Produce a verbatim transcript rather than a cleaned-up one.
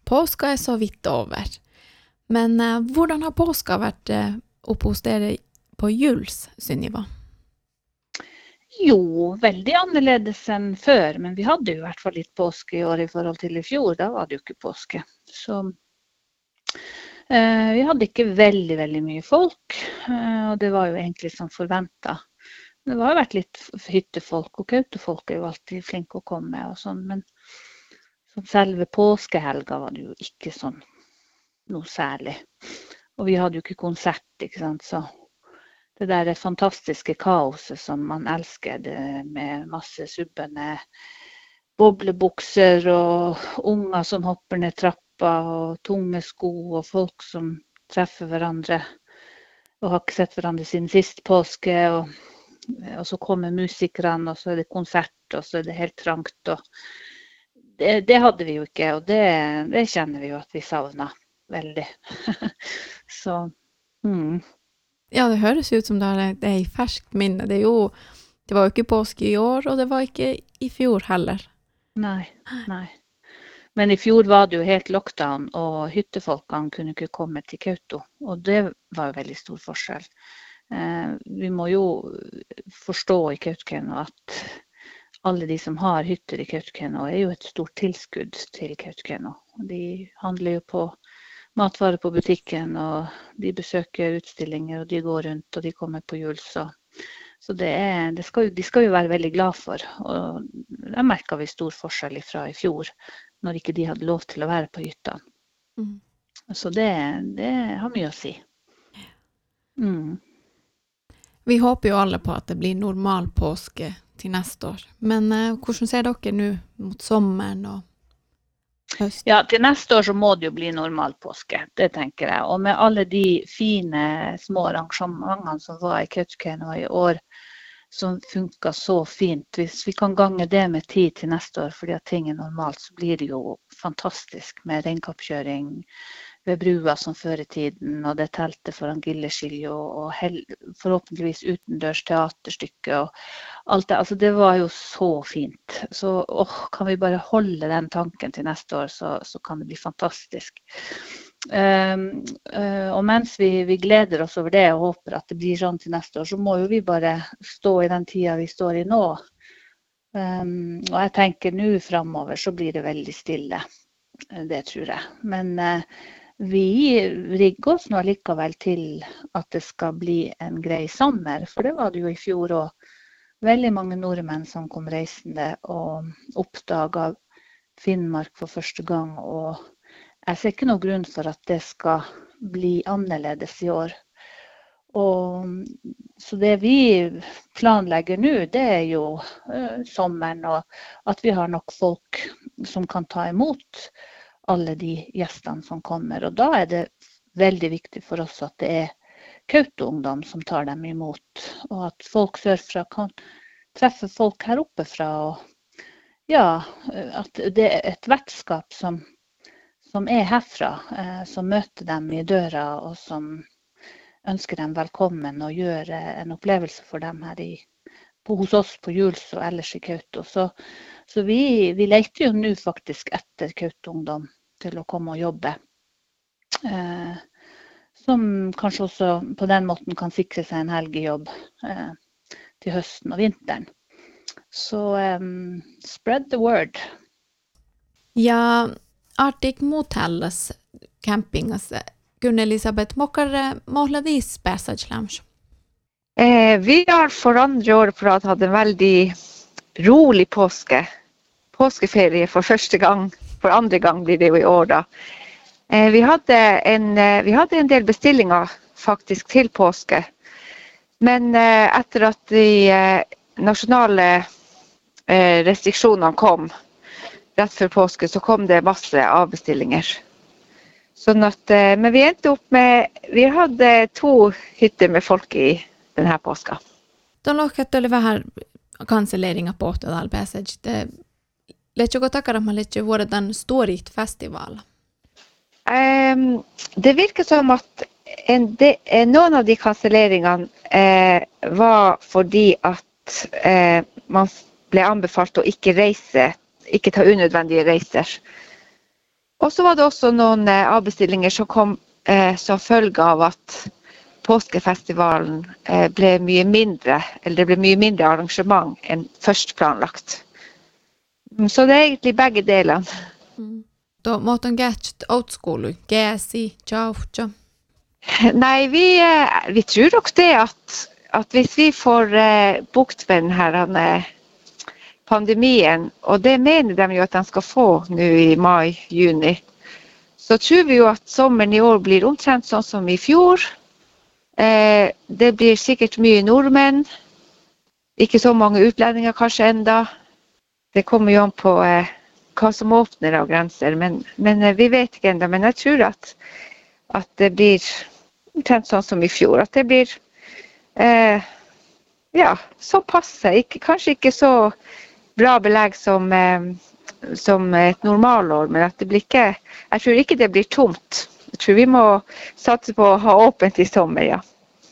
Påska er så vidt over. Men eh, hvordan har påska vært eh, oppe hos dere på Juls, Sunniva? Jo, veldig annerledes enn før, men vi hadde jo i hvert fall litt påske i år i forhold til i fjor. Da var det jo ikke påske. Så eh, vi hadde ikke veldig, veldig mye folk, eh, og det var jo egentlig som forventet. Det har jo vært litt hyttefolk, og kautefolk er jo alltid flinke å komme og sånn, men som selve påskehelga var det jo ikke sånn noe særlig. Og vi hadde jo ikke konsert, ikke sant, så det der fantastiske kaoset som man elsker, det med masse subbende boblebukser og unger som hopper ned trappa og tunge sko og folk som treffer hverandre og har ikke sett hverandre siden sist påske, og, og så kommer musikerne, og så er det konsert, og så er det helt trangt. Og det, det hadde vi jo ikke, og det, det kjenner vi jo at vi savner veldig. så, mm. Ja, det høres ut som det er, det er i ferskt minne. Det, er jo, det var jo ikke påske i år, og det var ikke i fjor heller. Nei, nei. Men i fjor var det jo helt lockdown, og hyttefolkene kunne ikke komme til Kauto. Og det var jo veldig stor forskjell. Eh, vi må jo forstå i Kautokeino at alle de som har hytter i Kautokeino er jo et stort tilskudd til Kautokeino. De handler jo på matvarer på butikken, og de besøker utstillinger, og de går rundt, og de kommer på jul. Så, så det er, det skal, de skal jo være veldig glad for. Og der merket vi stor forskjell fra i fjor, når ikke de hadde lov til å være på hytta. Mm. Så det, det har mye å si. Mm. Vi håper jo alle på at det blir normal påske til neste år. Men eh, hvordan ser dere nå mot sommeren og høst? Ja, til neste år så må det jo bli normal påske, det tenker jeg. Og med alle de fine små arrangementene som var i Kautokeino i år, som funker så fint. Hvis vi kan gange det med tid til neste år, fordi at ting er normalt, så blir det jo fantastisk med reinkappkjøring ved brua som før i tiden, og det teltet foran Gilleskilje, og hel, forhåpentligvis utendørs teaterstykke, og alt det. Altså, det var jo så fint. Så åh, kan vi bare holde den tanken til neste år, så, så kan det bli fantastisk. Um, uh, og mens vi, vi gleder oss over det og håper at det blir sånn til neste år, så må jo vi bare stå i den tida vi står i nå. Um, og jeg tenker nå fremover så blir det veldig stille. Det tror jeg. Men uh, vi rigger oss nå likevel til at det skal bli en grei sommer, for det var det jo i fjor også. Veldig mange nordmenn som kom reisende og oppdaget Finnmark for første gang, og jeg ser ikke noen grunn for at det skal bli annerledes i år. Og, så det vi planlegger nå, det er jo uh, sommeren, og at vi har nok folk som kan ta imot alle de gjestene som kommer. Og da er det veldig viktig for oss at det er Kauto-ungdom som tar dem imot, og at folk sørfra kan treffe folk her oppe fra, og ja, at det er et vertskap som som er herfra, eh, som møter dem i døra, og som ønsker dem velkommen og gjør en opplevelse for dem her i, på, hos oss på Juls og ellers i Kauto. Så, så vi, vi leter jo nå faktisk etter Kauto-ungdom til å komme og jobbe. Eh, som kanskje også på den måten kan sikre seg en helgejobb eh, til høsten og vinteren. Så um, spread the word. Ja, Arctic Motels campingas. Gunn Elisabeth, mokkar målvis Passage Lounge? Eh, vi har for andre år på rad hatt en veldig rolig påske. Påskeferie for første gang. For andre gang blir det jo i år da. Eh, vi, hadde en, eh, vi hadde en del bestillinger faktisk til påske. Men eh, etter at de eh, nasjonale eh, restriksjonene kom, rett før påske, så kom det masse avbestillinger. Sånn at, men vi endte opp med, vi hadde to hytter med folk i denne påska. Da lokket det vähän kanselleringa på Åttedal Passage. Det lät ju takara man lät ju vara den storit festival. Um, det virker som at en de, noen av de kanselleringene eh, var fordi at eh, man ble anbefalt å ikke reise, ikke ta unødvendige reiser. Og så var det også noen eh, avbestillinger som kom eh, som følge av at påskefestivalen eh, ble mye mindre, eller det ble mye mindre arrangement enn først planlagt. Mm, Så det er egentlig begge delene. Tuo muoton gätsit outskoulu, gäsi, tjauhtja. Nei, vi, eh, vi tror nok det at, at hvis vi får eh, bukt med denne pandemien, og det mener de jo at de skal få nå i mai, juni, så tror vi jo at sommeren i år blir omtrent sånn som i fjor. Eh, det blir sikkert mye nordmenn, ikke så mange utlendinger kanskje enda. Det kommer jo an på eh, hva som åpner av grenser, men, men eh, vi vet ikke enda. Men jeg tror at, at det blir omtrent sånn som i fjor. At det blir eh, ja, så passe. Ikke, kanskje ikke så bra belegg som, eh, som et normalår, men at det blir ikke, jeg tror ikke det blir tomt. Jeg tror vi må satse på å ha åpent i sommer, ja.